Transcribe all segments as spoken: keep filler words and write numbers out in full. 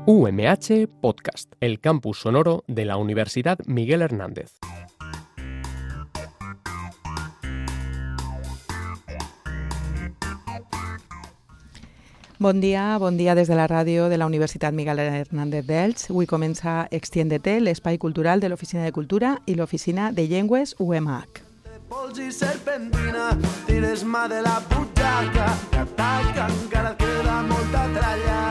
U M H Podcast, el campus sonoro de la Universidad Miguel Hernández. Bon dia, bon dia des de la ràdio de la Universitat Miguel Hernández d'Elx. Avui comença Extiéndete, l'espai cultural de l'Oficina de Cultura i l'Oficina de Llengües U M H. Pols i serpentina, tires mà de la butxaca, que ataca, encara queda molta tralla.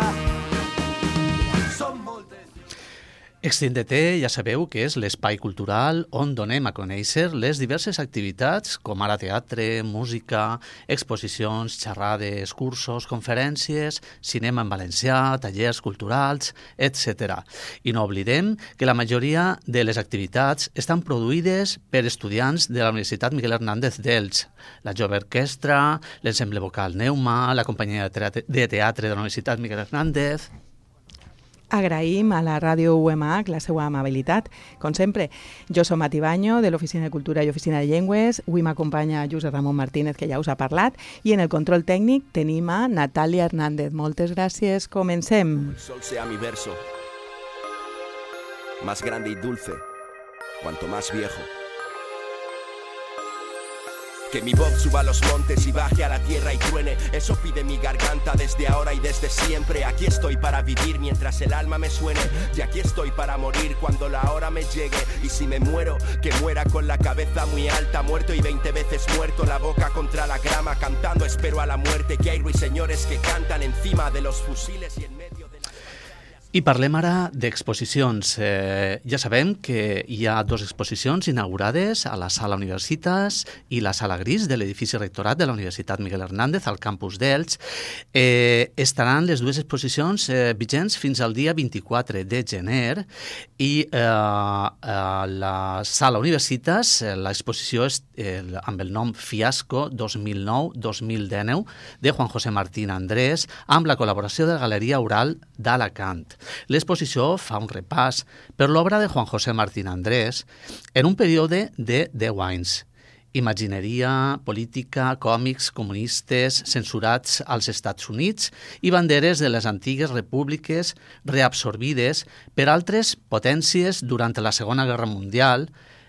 Som moltes... Extiéndete, ja sabeu que és l'espai cultural on donem a conèixer les diverses activitats, com ara teatre, música, exposicions, xerrades, cursos, conferències, cinema en valencià, tallers culturals, etcètera. I no oblidem que la majoria de les activitats estan produïdes per estudiants de la Universitat Miguel Hernández d'Elx, la Jove Orquestra, l'Ensemble Vocal Neuma, la companyia de teatre de la Universitat Miguel Hernández... Agraïm a la ràdio U M H la seva amabilitat. Com sempre, jo som Mati Baño, de l'Oficina de Cultura i Oficina de Llengües. Avui m'acompanya Josep Ramon Martínez, que ja us ha parlat. I en el control tècnic tenim a Natàlia Hernández. Moltes gràcies. Comencem. El sol sea mi verso, más grande y dulce, cuanto más viejo. Que mi voz suba a los montes y baje a la tierra y truene. Eso pide mi garganta desde ahora y desde siempre. Aquí estoy para vivir mientras el alma me suene. Y aquí estoy para morir cuando la hora me llegue. Y si me muero, que muera con la cabeza muy alta. Muerto y veinte veces muerto, la boca contra la grama. Cantando espero a la muerte. Que hay ruiseñores que cantan encima de los fusiles y en medio de la... I parlem ara d'exposicions. Eh, ja sabem que hi ha dues exposicions inaugurades a la Sala Universitas i la Sala Gris de l'edifici rectorat de la Universitat Miguel Hernández al campus d'Elx. Eh, estaran les dues exposicions eh, vigents fins al dia vint-i-quatre de gener i eh, a la Sala Universitas eh, l'exposició és eh, amb el nom Fiasco dos mil nou dos mil dinou de Juan José Martín Andrés amb la col·laboració de la Galeria Oral d'Alacant. L'exposició fa un repàs per l'obra de Juan José Martín Andrés en un període de deu anys. Imagineria, política, còmics comunistes censurats als Estats Units i banderes de les antigues repúbliques reabsorbides per altres potències durant la Segona Guerra Mundial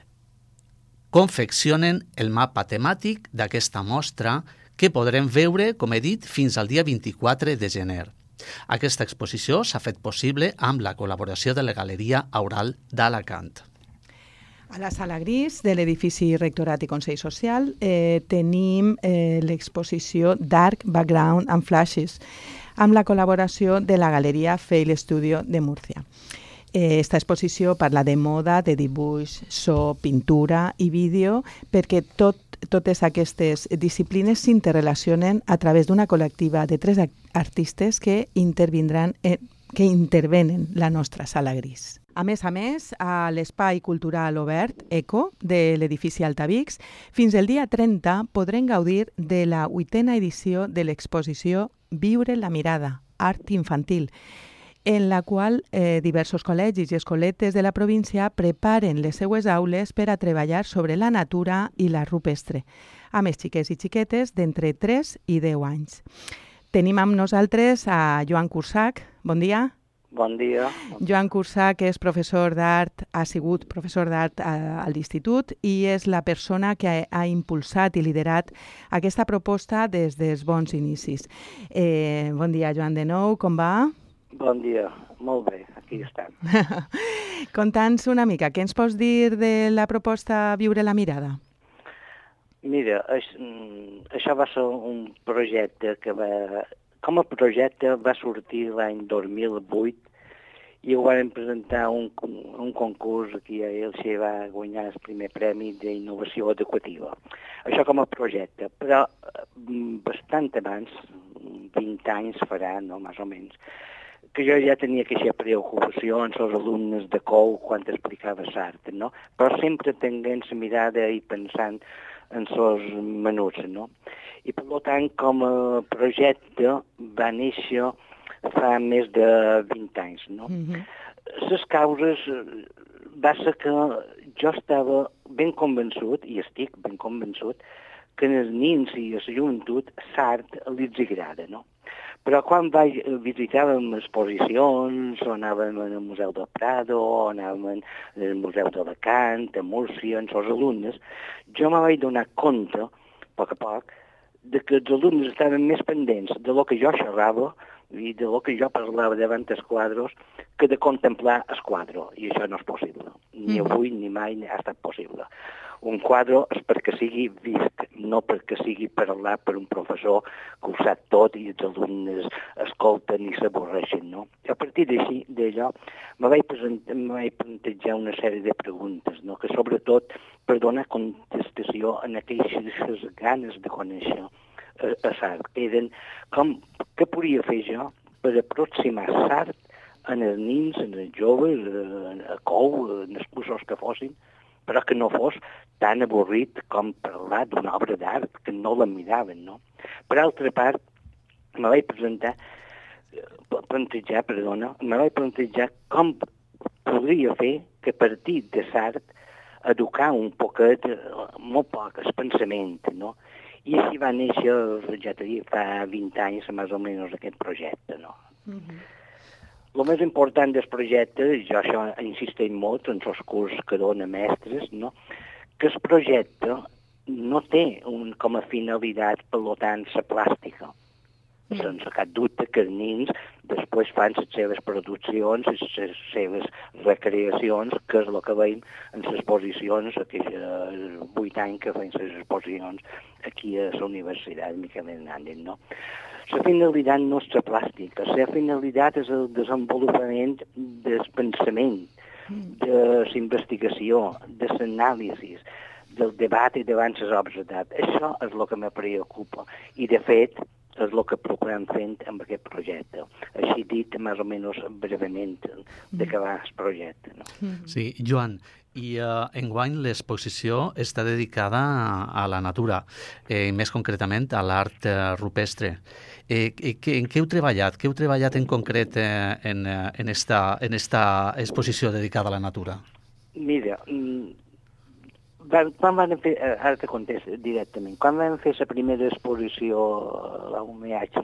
confeccionen el mapa temàtic d'aquesta mostra que podrem veure, com he dit, fins al dia vint-i-quatre de gener. Aquesta exposició s'ha fet possible amb la col·laboració de la Galeria Oral d'Alacant. A la Sala Gris de l'edifici Rectorat i Consell Social eh, tenim eh, l'exposició Dark Background and Flashes amb la col·laboració de la Galeria Fail Studio de Múrcia. Eh, esta exposició parla de moda, de dibuix, so, pintura i vídeo perquè tot totes aquestes disciplines s'interrelacionen a través d'una col·lectiva de tres artistes que intervindran en, que intervenen la nostra Sala Gris. A més a més, a l'Espai Cultural Obert ECO de l'edifici Altavix, fins el dia trenta podrem gaudir de la vuitena edició de l'exposició Viure la mirada, art infantil, en la qual eh, diversos col·legis i escoletes de la província preparen les seues aules per a treballar sobre la natura i l'art rupestre, a més xiquets i xiquetes d'entre tres i deu anys. Tenim amb nosaltres a Joan Cursac. Bon dia. Bon dia. Joan Cursac és professor d'art, ha sigut professor d'art a, a l'institut i és la persona que ha, ha impulsat i liderat aquesta proposta des dels bons inicis. Eh, bon dia, Joan, de nou. Com va? Bon dia, molt bé, aquí estem. Conta'ns una mica, què ens pots dir de la proposta Viure la mirada? Mira, això va ser un projecte que va... Com a projecte va sortir l'any dos mil vuit i ho vam presentar a un, un concurs que ell s'hi va guanyar el primer premi d'innovació educativa. Això com a projecte, però bastant abans, vint anys farà, no, més o menys, que jo ja tenia aquesta preocupació amb els alumnes de C O U quan explicava l'art, no? Però sempre tenint la mirada i pensant en els menuts, no? I per tant, com a projecte va néixer fa més de vint anys, no? Mm-hmm. Les causes va ser que jo estava ben convençut, i estic ben convençut, que als nins i a la joventut l'art els agrada, no? Però quan vaig, visitàvem exposicions, o anàvem al Museu del Prado, o anàvem al Museu d'Alacant, a Múrcia, amb els alumnes, jo me vaig donar compte, a poc a poc, de que els alumnes estaven més pendents de lo que jo xerrava i de lo que jo parlava davant els quadros que de contemplar el quadre. I això no és possible. Ni avui ni mai ha estat possible. Un quadre és perquè sigui vist, no perquè sigui parlat per un professor que ho sap tot i els alumnes escolten i s'avorreixen, no? A partir d'així, d'allò, me vaig, me vaig plantejar una sèrie de preguntes, no? Que sobretot per donar contestació en aquelles ganes de conèixer a l'art. Eren com, què podria fer jo per aproximar l'art en els nins, en els joves, a cou, en els cursos que fossin, però que no fos tan avorrit com parlar d'una obra d'art, que no la miraven, no? Per altra part, me vaig presentar, plantejar, perdona, me vaig plantejar com podria fer que a partir de l'art educar un poquet, molt poc, el pensament, no? I així va néixer, ja t'he dit, fa vint anys, més o menys, aquest projecte, no? Mm-hmm. El més important del projecte, jo això insisteix molt en els cursos que dona mestres, no? Que el projecte no té un, com a finalitat, per tant, la plàstica. Mm. Sense cap dubte que els nins després fan les seves produccions, les seves recreacions, que és el que veiem en les exposicions, aquells vuit anys que feien les exposicions aquí a la Universitat Miguel Hernández, no? La finalitat no és la plàstica, la finalitat és el desenvolupament del pensament, de la investigació, de l'anàlisi, del debat i davant les obres d'art. Això és el que me preocupa i, de fet, és el que procurem fent amb aquest projecte. Així dit, més o menys breument, de què va el projecte. No? Sí, Joan, i uh, enguany l'exposició està dedicada a, a la natura, eh, més concretament a l'art uh, rupestre. Eh, que, en què heu treballat? Què heu treballat en concret eh, en, en, esta, en esta exposició dedicada a la natura? Mira, van, quan van fer, ara te contesto directament, quan vam fer la primera exposició a la U M H,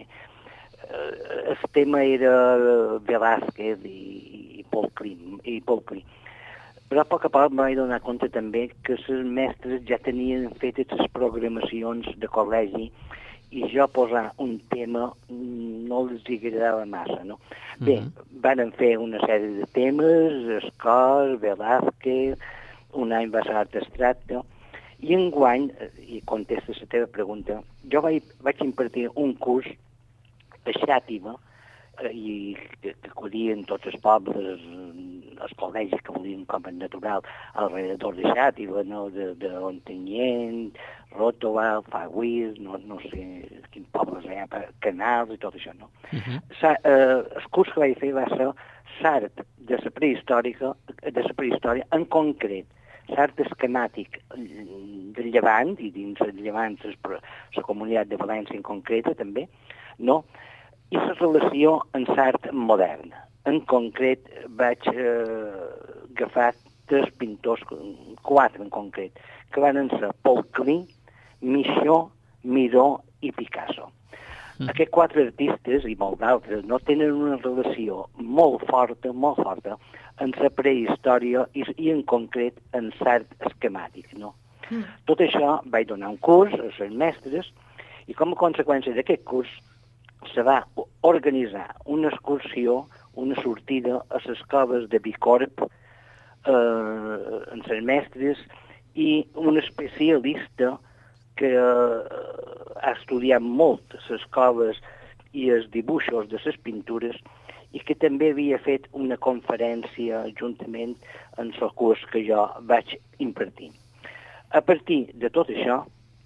el tema era Velázquez i, i Paul Klee, i Paul Klee. Però a poc a poc em vaig donar compte també que els mestres ja tenien fetes les programacions de col·legi i jo posar un tema no els agradava massa, no? Bé, uh-huh. Van fer una sèrie de temes, Escor, Velázquez, un any va ser art abstracte, i enguany, i contesta la teva pregunta, jo vaig, vaig impartir un curs a Xàtiva, i que, que acudien tots els pobles, els col·legis que volien com a natural alrededor de Xàtiva, no? de, de Ontinyent, Ròtova, Fagüís, no, no sé quins pobles hi ha, Canals i tot això, no? Uh-huh. Sa, eh, el curs que vaig fer va ser l'art de la prehistòrica, de la prehistòria, en concret, l'art esquemàtic del Llevant, i dins el Llevant la comunitat de València en concreta també, no? I la relació amb l'art modern. En concret vaig eh, agafar tres pintors, quatre en concret, que van ser Paul Klee, Michaux, Miró i Picasso. Mm. Aquests quatre artistes, i molt d'altres, no tenen una relació molt forta, molt forta, en la prehistòria i, i en concret en l'art esquemàtic, no? Mm. Tot això vaig donar un curs als mestres i com a conseqüència d'aquest curs se va organitzar una excursió, una sortida a les coves de Bicorb eh, amb els mestres i un especialista que eh, ha estudiat molt les coves i els dibuixos de les pintures i que també havia fet una conferència juntament en el curs que jo vaig impartir. A partir de tot això,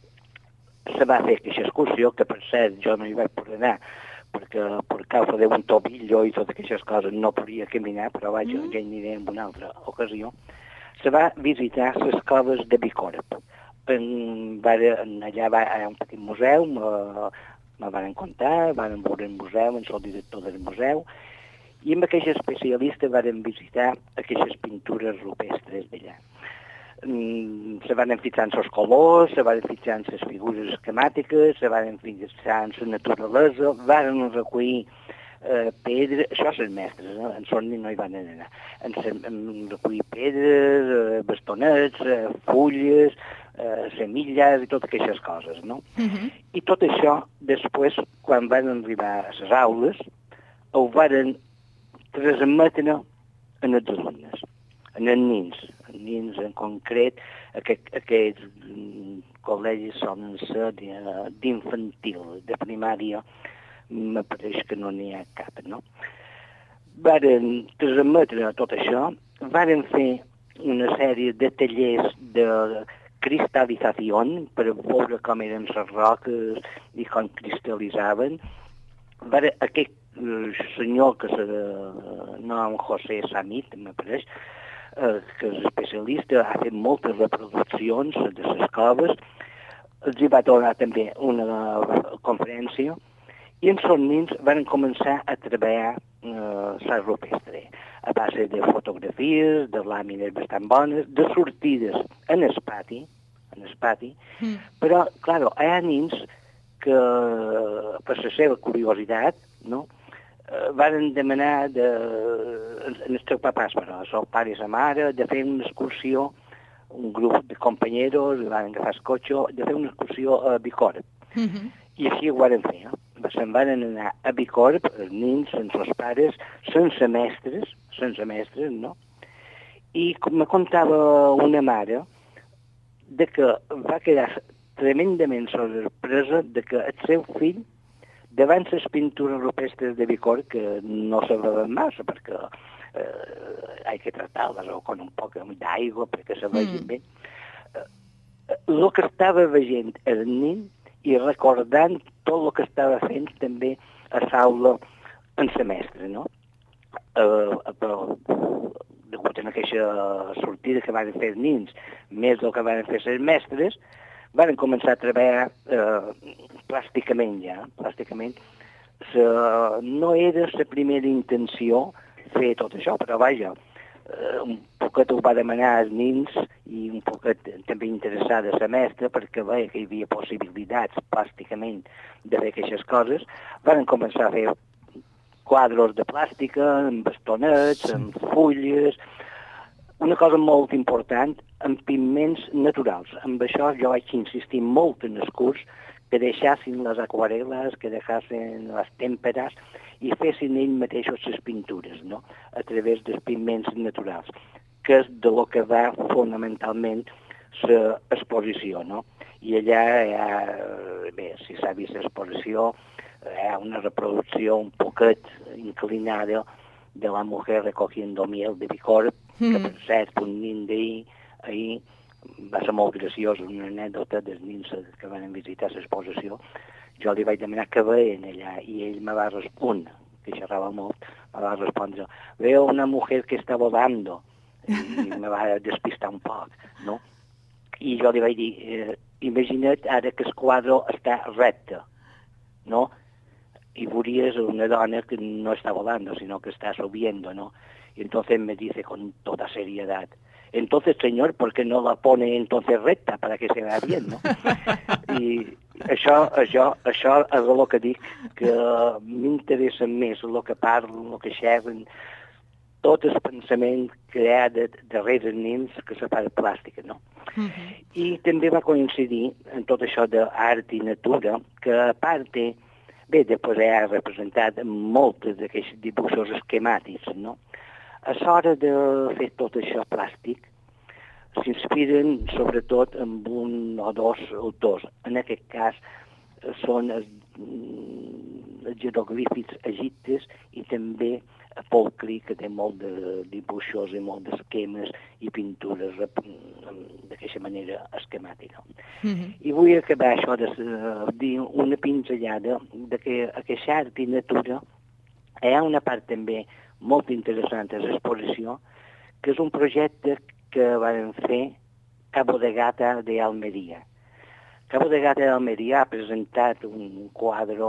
se va fer aquesta excursió, que per cert jo no hi vaig poder anar, perquè per causa d'un tobillo i totes aquestes coses no podia caminar, però vaig, mm. ja hi aniré en una altra ocasió. Se va visitar les coves de Bicorb. En, en, allà va, hi ha un petit museu, me, me van contar, van veure el museu, en el director del museu, i amb aquest especialista van visitar aquestes pintures rupestres d'allà. mm, se van fixar en els colors, se van fixar en les figures esquemàtiques, se van fixar en la naturalesa, van recollir eh, pedra, això són mestres, no? En Sorni no hi van anar, en, en recollir pedres, eh, bastonets, eh, fulles, eh, semilles i totes aquestes coses, no? Uh-huh. I tot això, després, quan van arribar a les aules, ho van transmetre en els alumnes, en els nins, en nins en concret, aquest, aquests col·legis solen ser d'infantil, de primària, m'apareix que no n'hi ha cap, no? Varen transmetre tot això, varen fer una sèrie de tallers de cristal·lització per veure com eren les roques i com cristal·litzaven. Varen, aquest senyor que se, no, en José Samit, m'apareix, eh, que és especialista, ha fet moltes reproduccions de les coves, els hi va donar també una conferència, i els nens van començar a treballar eh, l'art rupestre, a base de fotografies, de làmines bastant bones, de sortides en el pati, en el pati, mm. però, clar, hi ha nens que, per la seva curiositat, no?, eh, van demanar de, en els seus papàs, però, el seu pare i la mare, de fer una excursió, un grup de companyeros, van agafar el cotxe, de fer una excursió a Bicorb. Mm-hmm. I així ho van fer, no? Se'n van anar a Bicorb, els nens, sense els pares, sense mestres, sense mestres, no? I me contava una mare de que va quedar tremendament sorpresa de que el seu fill, davant les pintures rupestres de Bicorb, que no s'agraden massa, perquè eh, hay que tratar-les con un poc d'aigua perquè se vegin mm. bé, eh, el que estava veient el nen i recordant tot el que estava fent també a l'aula en semestre, no? Uh, però, degut a aquesta sortida que van fer els nens, més del que van fer els mestres, van començar a treballar uh, plàsticament ja, plàsticament. Uh, no era la primera intenció fer tot això, però vaja, uh, un poquet ho va demanar als nens i un poquet també interessada la mestra perquè veia que hi havia possibilitats plàsticament de fer aquestes coses. Van començar a fer quadros de plàstica, amb bastonets, amb fulles, una cosa molt important, amb pigments naturals. Amb això jo vaig insistir molt en el curs que deixassin les aquarel·les, que deixassin les tèmperes i fessin ells mateixos les pintures, no?, a través dels pigments naturals, que és de lo que va fonamentalment l'exposició, no? I allà hi ha, bé, si s'ha vist l'exposició, hi ha una reproducció un poquet inclinada de la mujer recogiendo miel de Bicorb, mm. que per cert, un nen d'ahir, ahir va ser molt graciós, una anècdota dels nens que van visitar l'exposició. Jo li vaig demanar que veien allà i ell me va respondre, que xerrava molt, me va respondre, veo una mujer que està volando, i me va despistar un poc, no? I jo li vaig dir, eh, imagina't ara que el quadre està recte, no? Y veuries una dona que no está volando, sino que está subiendo, ¿no? Y entonces me dice con toda seriedad, entonces, señor, ¿por qué no la pone entonces recta para que se vea bien, no? I això, això, això és el que dic, que m'interessa més el que parlen, el que xerren, tot el pensament creat darrere els nens que se fa de plàstica, no? Uh-huh. I també va coincidir en tot això d'art i natura, que a part de, bé, després ha representat molts d'aquests dibuixos esquemàtics, no? A l'hora de fer tot això plàstic, s'inspiren sobretot amb un o dos autors. En aquest cas són els, els jeroglífics egiptes i també Paul Klee, que té molt de dibuixos i molt d'esquemes i pintures d'aquesta manera esquemàtica. Mm-hmm. I vull acabar això de dir una pinzellada de que aquesta art i natura hi ha una part també molt interessant de l'exposició, que és un projecte que van fer Cabo de Gata de Almeria. Cabo de Gata de Almeria ha presentat un quadre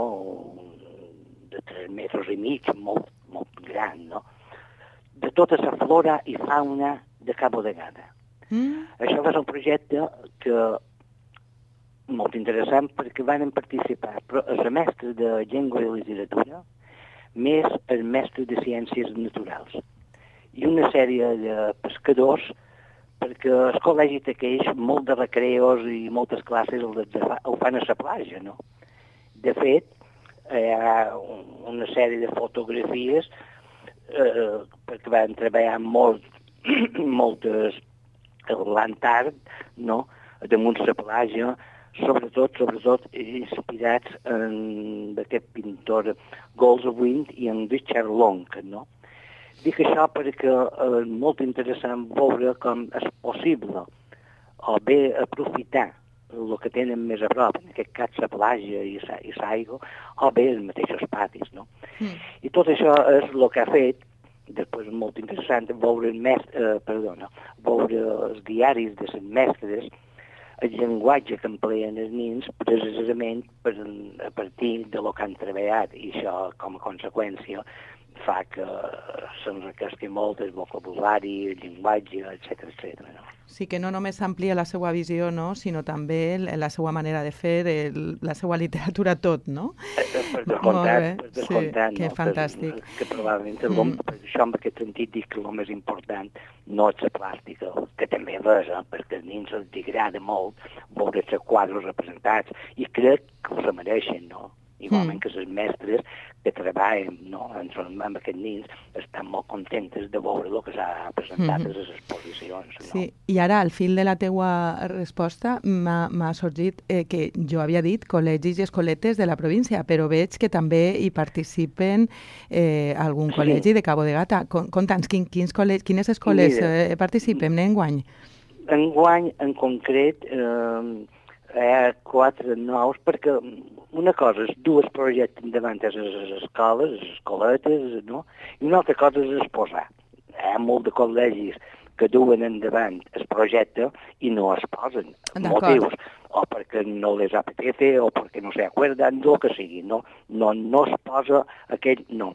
de tres metres i mig, molt, molt gran, no?, de tota la flora i fauna de Cabo de Gata. Mm. Això va ser un projecte que molt interessant perquè van participar els mestres de llengua i literatura més els mestres de ciències naturals i una sèrie de pescadors perquè el col·legi té aquells molt de recreos i moltes classes ho fan a la platja, no? De fet, hi ha una sèrie de fotografies eh, perquè van treballar molt, moltes a l'Antàrtic, no? Damunt la platja, sobretot, sobretot inspirats en d'aquest pintor Goldwind i en Richard Long, no? Dic això perquè és molt interessant veure com és possible o bé aprofitar el que tenen més a prop, en aquest cas la platja i l'aigua, o bé els mateixos patis, no? Mm. I tot això és el que ha fet, després és molt interessant veure, el mestre, eh, perdona, veure els diaris de les mestres, el llenguatge que empleen els nens precisament per, a partir de lo que han treballat, i això com a conseqüència fa que s'enriquesqui molt el vocabulari, el llenguatge, etcètera, etcètera, no? Sí, que no només s'amplia la seva visió, no? Sinó també la seva manera de fer, el, la seva literatura, tot, no? Per descomptat, per descomptat, sí, que no? fantàstic. Que, que probablement, mm. per això en aquest sentit dic que el més important no és la plàstica, que també és, eh? Perquè als nens els agrada molt veure els quadres representats, i crec que ho mereixen, no? Igualment mm. que els mestres que treballen, no? en, amb aquests nens estan molt contentes de veure el que s'ha presentat mm -hmm. a les exposicions. No? Sí, i ara al fil de la teua resposta m'ha sorgit eh, que jo havia dit col·legis i escoletes de la província, però veig que també hi participen eh, algun sí. col·legi de Cabo de Gata. Conta'ns, quin, quins col·legis, quines escoles eh, participen enguany? Enguany, en concret, eh, hi ha quatre nous, perquè una cosa és dur el projecte endavant a les escoles, les escoletes, no? I una altra cosa és exposar. Hi ha molt de col·legis que duen endavant el projecte i no es posen motius, o perquè no les apetece, o perquè no se acuerdan, el que sigui, no? No, no es posa aquell... no.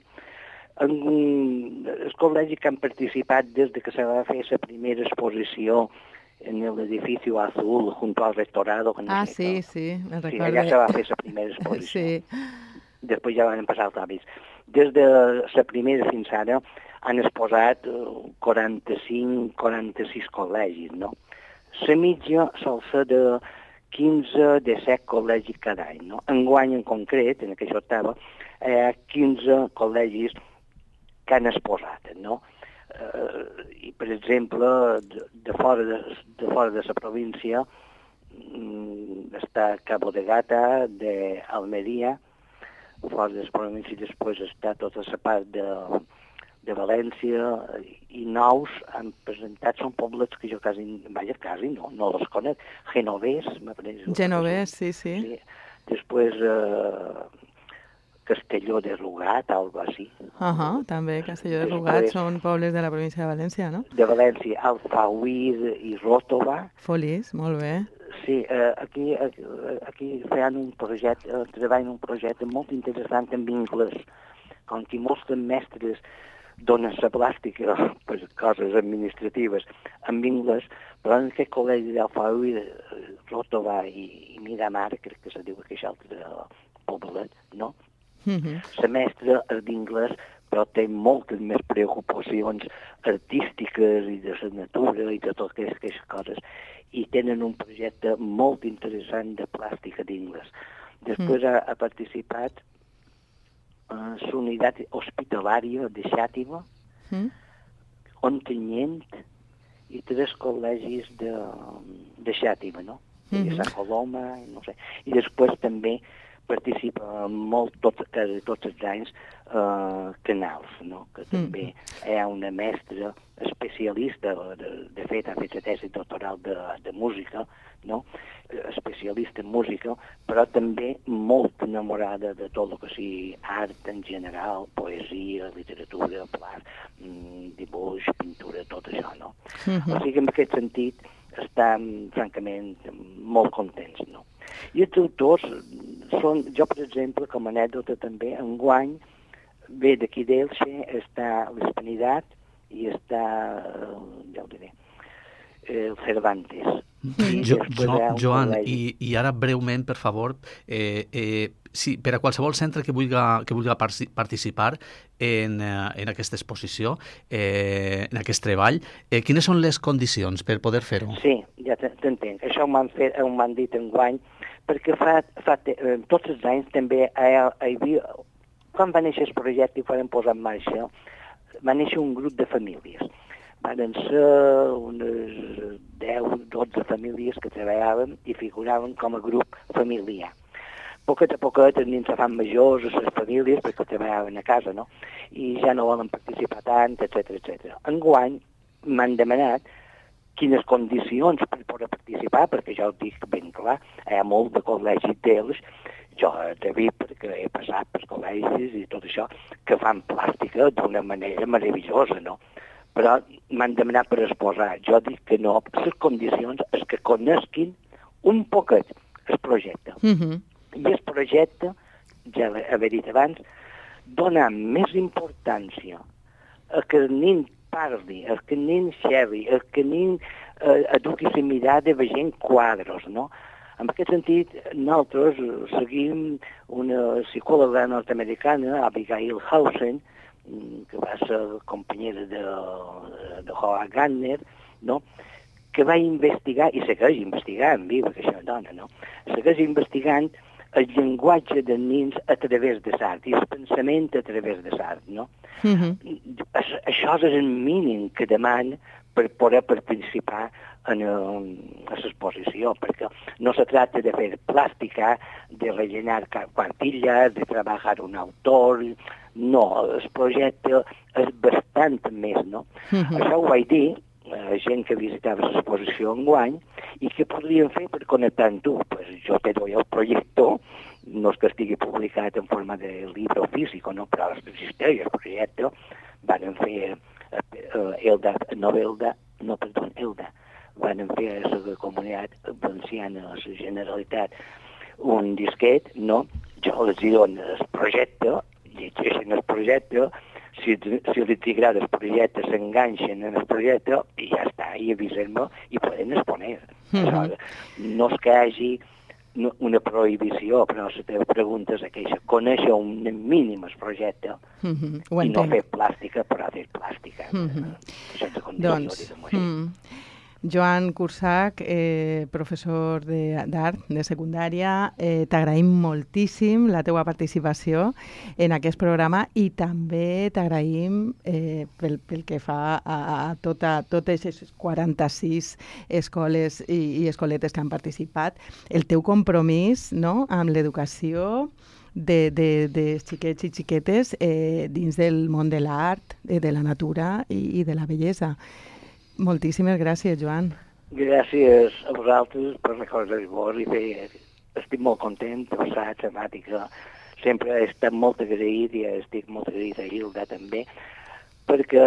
En, els col·legis que han participat des de que se va fer la primera exposició en el edificio azul junto al rectorado. Con ah, sí, sí, me recuerdo. Sí, allà se va fer la primera exposició. Sí. Després ja van passar els avis. Des de la primera fins ara han exposat quaranta-cinc quaranta-sis col·legis, no? La mitja sol ser de quinze, disset col·legis cada any, no? Enguany en concret, en aquesta octava, hi ha quinze col·legis que han exposat, no? Uh, i per exemple de, de, fora de, de fora de la província um, està Cabo de Gata, de Almeria, fora de la província, i després està tota la part de, de València, i nous han presentat, són poblets que jo quasi, vaja, quasi no, no els conec, Genovés, m'apareix. Genovés, sí, sí, sí. Després uh, Castelló de Rugat, algo així. Uh -huh, també, Castelló de Rugat Després, són pobles de la província de València, no? De València, Alfauir i Ròtova. Folies, molt bé. Sí, eh, aquí, aquí feien un projecte, eh, treballen un projecte molt interessant en anglès, com que molts mestres donen la plàstica per coses administratives en anglès, però en aquest col·legi d'Alfauir, Ròtova i, i Miramar, crec que se diu aquest altre poblet, no? Uh-huh. La mestra és d'inglès, però té moltes més preocupacions artístiques i de la natura i de totes aquestes coses, i tenen un projecte molt interessant de plàstica d'inglès. Després uh-huh. ha, ha participat en la unitat hospitalària de Xàtiva, uh-huh. Ontinyent i tres col·legis de, de Xàtiva, no? Uh-huh. De Sant Coloma, no sé. I després també participa molt tot, quasi tots els anys uh, Canals, no? Que també mm. hi ha una mestra especialista, de, de fet ha fet la tesi doctoral de, de música, no? Especialista en música, però també molt enamorada de tot el que sigui art en general, poesia, literatura, plat, dibuix, pintura, tot això, no? Mm-hmm. O sigui que en aquest sentit estan, francament, molt contents, no? I els autors són, jo per exemple, com a anècdota també, enguany, ve d'aquí d'Elche, està l'Hispanitat i està, ja ho diré, el Cervantes. Jo, jo, Joan, i, i ara breument, per favor, eh, eh, sí, per a qualsevol centre que vulgui, que vulgui participar en, eh, en aquesta exposició, eh, en aquest treball, eh, quines són les condicions per poder fer-ho? Sí, ja t'entenc. Això m'han fet, m'han dit enguany, perquè fa, fa eh, tots els anys també hi, hi havia, quan va néixer el projecte i quan posar en marxa, va néixer un grup de famílies. Van ser unes deu o dotze famílies que treballaven i figuraven com a grup familiar. Poquet a poquet els nens se fan majors a les famílies perquè treballaven a casa, no? I ja no volen participar tant, etcètera, etcètera. Enguany m'han demanat quines condicions per poder participar, perquè ja ho dic ben clar, hi ha molt de col·legis d'ells, jo t'he vist perquè he passat pels col·legis i tot això, que fan plàstica d'una manera meravellosa, no? Però m'han demanat per exposar. Jo dic que no, les condicions és que conesquin un poquet el projecte. Mm-hmm. I el projecte, ja l'he dit abans, dona més importància a que el nen parli, a que el nen xerri, a que el nen eh, eduqui la mirada veient quadros, no? En aquest sentit, nosaltres seguim una psicòloga nord-americana, Abigail Hausen, que va ser companyera de, de Howard Gardner, no? Que va investigar, i segueix investigant, viva que això dona, no? Segueix investigant el llenguatge dels nens a través de l'art i el pensament a través de l'art, no? Mm-hmm. Això és el mínim que demana per poder participar en l'exposició, perquè no se tracta de fer plàstica, de rellenar quartillas, de treballar un autor. No, el projecte és bastant més, no? Mm-hmm. Això ho vaig dir a gent que visitava l'exposició enguany i què podríem fer per connectar amb tu? Pues jo te doy el projecte, no és que estigui publicat en forma de llibre físic, no? Però existeix el projecte. Van fer eh, Elda, no Elda, no, perdó, Elda, van fer a la comunitat valenciana, a la Generalitat, un disquet, no? Jo els dono el projecte, llegeixen el projecte, si, si els agrada el projecte, s'enganxen en el projecte i ja està, i avisen-me i poden exponer. Mm-hmm. No és que hi hagi una prohibició, però la teva pregunta és aquella, conèixer un mínim el projecte mm-hmm. i no fer plàstica, però fer plàstica. Mm-hmm. Sense condició, doncs, diguem-ho així. Mm. Joan Cursac, eh, professor d'art de, de secundària, eh, t'agraïm moltíssim la teua participació en aquest programa i també t'agraïm eh, pel, pel que fa a, a tota, totes les quaranta-sis escoles i, i escoletes que han participat, el teu compromís, no?, amb l'educació de, de, de xiquets i xiquetes eh, dins del món de l'art, eh, de la natura i, i de la bellesa. Moltíssimes gràcies, Joan. Gràcies a vosaltres per recordar-vos i fer... Estic molt content, ho saps, temàtica. Sempre he estat molt agraït i estic molt agraït a Hilda també, perquè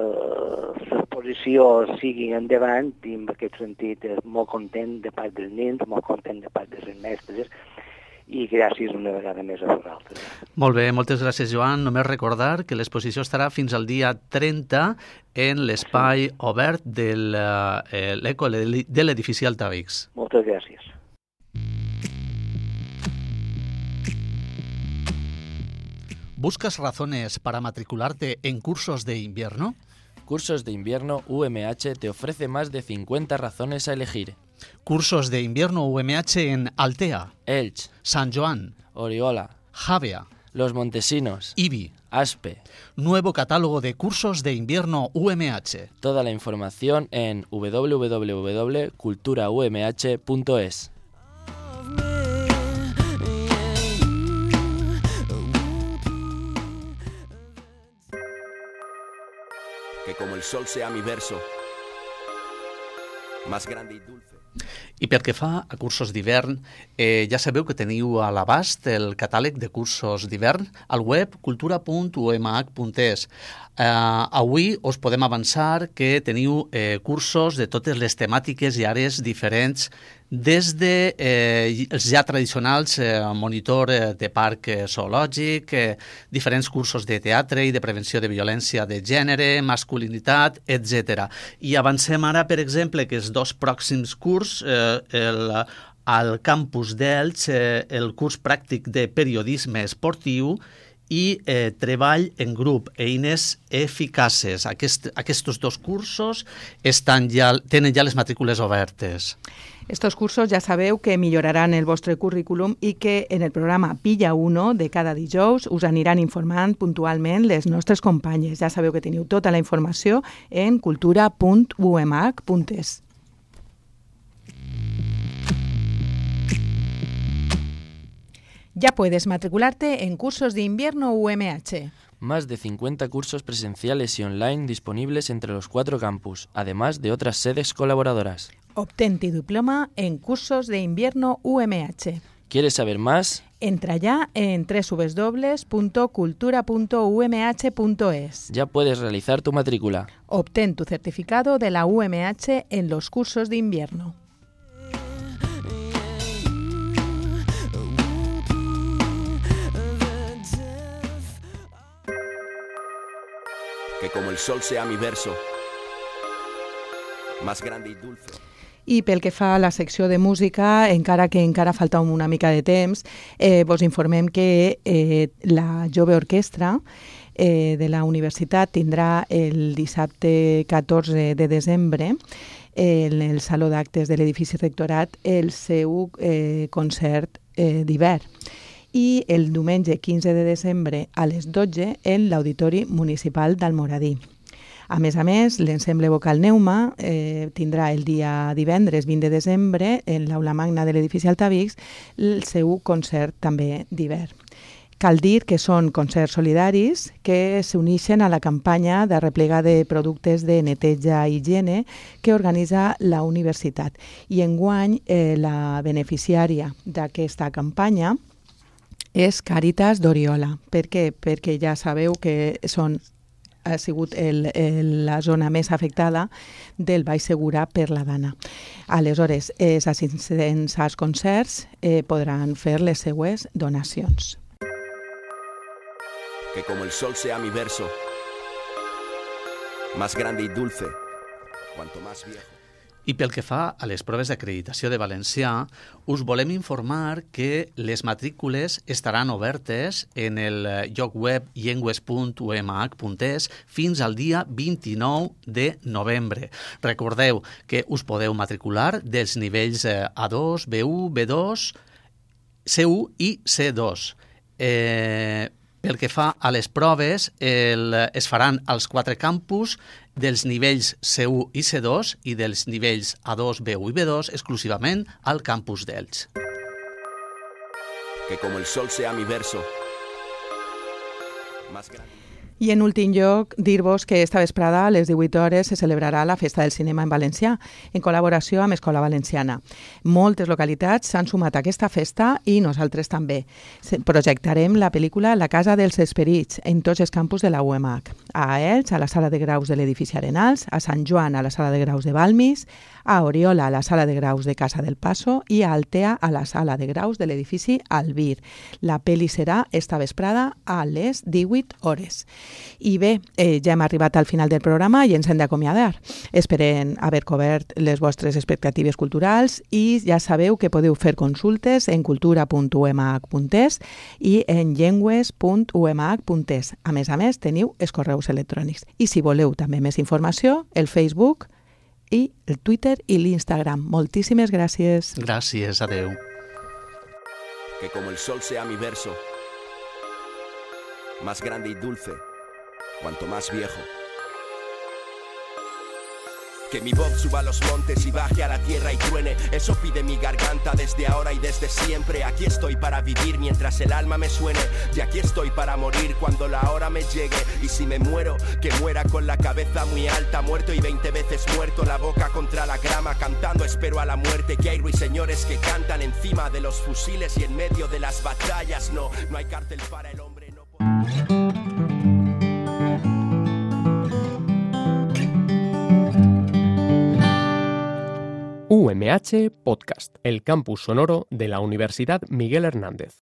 l'exposició sigui endavant i en aquest sentit molt content de part dels nens, molt content de part de les mestres i gràcies una vegada més a vosaltres. Molt bé, moltes gràcies, Joan. Només recordar que l'exposició estarà fins al dia trenta en l'espai sí. obert del, eh, l'eco de l'edifici Altavix. Moltes gràcies. ¿Buscas razones para matricularte en cursos de invierno? Cursos de invierno U M H te ofrece más de cincuenta razones a elegir. Cursos de invierno U M H en Altea, Elche, San Joan, Oriola, Javea, Los Montesinos, Ibi, Aspe. Nuevo catálogo de cursos de invierno U M H. Toda la información en w w w punto cultura u m h punto es. Que como el sol sea mi verso, más grande y dulce. I pel que fa a cursos d'hivern, eh, ja sabeu que teniu a l'abast el catàleg de cursos d'hivern al web cultura punt u m h punt es. Eh, avui us podem avançar que teniu eh, cursos de totes les temàtiques i àrees diferents des de eh, els ja tradicionals eh, monitor eh, de parc eh, zoològic, eh, diferents cursos de teatre i de prevenció de violència de gènere, masculinitat, etcètera. I avancem ara, per exemple, que els dos pròxims curs, eh, el, al campus d'Elx, eh, el curs pràctic de periodisme esportiu i eh, treball en grup, eines eficaces. Aquest, aquests dos cursos estan ja, tenen ja les matrícules obertes. Estos cursos ja sabeu que milloraran el vostre currículum i que en el programa Pilla Uno de cada dijous us aniran informant puntualment les nostres companyes. Ja sabeu que teniu tota la informació en cultura punt u m h punt e s. Ya puedes matricularte en cursos de invierno U M H. Más de cincuenta cursos presenciales y online disponibles entre los cuatro campus, además de otras sedes colaboradoras. Obtén tu diploma en cursos de invierno U M H. ¿Quieres saber más? Entra ya en doble u doble u doble u punto cultura punto u m h punto e s. Ya puedes realizar tu matrícula. Obtén tu certificado de la U M H en los cursos de invierno. Que como el sol sea mi verso, más grande y dulce. I pel que fa a la secció de música, encara que encara falta una mica de temps, eh, vos informem que eh, la Jove Orquestra eh, de la universitat tindrà el dissabte catorze de desembre eh, en el Saló d'Actes de l'edifici Rectorat el seu eh, concert eh, d'hivern. I el diumenge quinze de desembre a les dotze en l'Auditori Municipal d'Almoradí. A més a més, l'ensemble vocal Neuma eh, tindrà el dia divendres vint de desembre en l'Aula Magna de l'edifici Altavix el seu concert també d'hivern. Cal dir que són concerts solidaris que s'uneixen a la campanya de replegar de productes de neteja i higiene que organitza la universitat. I enguany eh, la beneficiària d'aquesta campanya és Càritas d'Oriola. Per què? Perquè ja sabeu que són, ha sigut el, el, la zona més afectada del Baix Segura per la Dana. Aleshores, els assistents als concerts eh, podran fer les seues donacions. Que como el sol sea mi verso, más grande y dulce, cuanto más viejo. I pel que fa a les proves d'acreditació de valencià, us volem informar que les matrícules estaran obertes en el lloc web llengües punt u m h punt e s fins al dia vint-i-nou de novembre. Recordeu que us podeu matricular dels nivells A dos, B u, B dos, C u i C dos. Eh, pel que fa a les proves, el, es faran als quatre campus dels nivells C u i C dos i dels nivells A dos, B u i B dos exclusivament al campus d'Elx. Que como el sol sea mi verso, más grande. I en últim lloc, dir-vos que esta vesprada a les divuit hores se celebrarà la Festa del Cinema en Valencià, en col·laboració amb Escola Valenciana. Moltes localitats s'han sumat a aquesta festa i nosaltres també. Projectarem la pel·lícula La Casa dels Esperits en tots els campus de la U M H. A Elx, a la sala de graus de l'edifici Arenals, a Sant Joan, a la sala de graus de Balmis, a Oriola, a la sala de graus de Casa del Paso i a Altea, a la sala de graus de l'edifici Albir. La pel·li serà esta vesprada a les divuit hores. I bé, eh, ja hem arribat al final del programa i ens hem d'acomiadar. Esperem haver cobert les vostres expectatives culturals i ja sabeu que podeu fer consultes en cultura punt u m h punt e s i en llengües punt u m h punt e s. A més a més, teniu els correus electrònics. I si voleu també més informació, el Facebook i el Twitter i l'Instagram. Moltíssimes gràcies. Gràcies, adeu. Que como el sol sea mi verso, más grande y dulce, cuanto más viejo. Que mi voz suba a los montes y baje a la tierra y truene, eso pide mi garganta desde ahora y desde siempre. Aquí estoy para vivir mientras el alma me suene, y aquí estoy para morir cuando la hora me llegue. Y si me muero, que muera con la cabeza muy alta, muerto y veinte veces muerto, la boca contra la grama, cantando espero a la muerte. Que hay ruiseñores que cantan encima de los fusiles y en medio de las batallas. No, no hay cárcel para el hombre, no puedo... U M M H Podcast, el campus sonoro de la Universidad Miguel Hernández.